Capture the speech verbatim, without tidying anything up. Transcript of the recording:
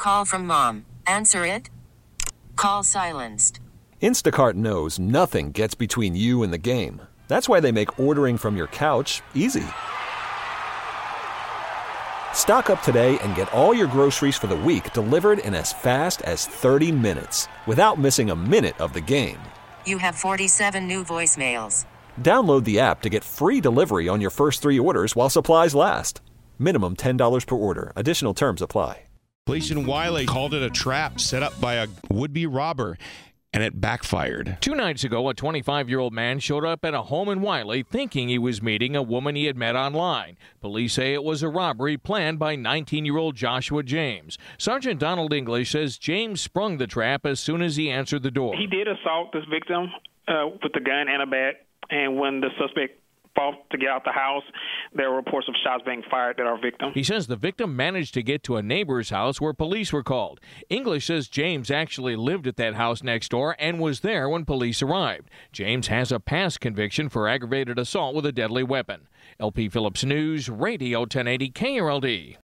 Call from mom. Answer it. Call silenced. Instacart knows nothing gets between you and the game. That's why they make ordering from your couch easy. Stock up today and get all your groceries for the week delivered in as fast as thirty minutes without missing a minute of the game. You have forty-seven new voicemails. Download the app to get free delivery on your first three orders while supplies last. Minimum ten dollars per order. Additional terms apply. Police in Wiley called it a trap set up by a would-be robber, and it backfired. Two nights ago, a twenty-five-year-old man showed up at a home in Wiley thinking he was meeting a woman he had met online. Police say it was a robbery planned by nineteen-year-old Joshua James. Sergeant Donald English says James sprung the trap as soon as he answered the door. He did assault this victim uh, with a gun and a bat, and when the suspect fought to get out the house, there were reports of shots being fired at our victim. He says the victim managed to get to a neighbor's house where police were called. English says James actually lived at that house next door and was there when police arrived. James has a past conviction for aggravated assault with a deadly weapon. L P Phillips News, Radio ten eighty K R L D.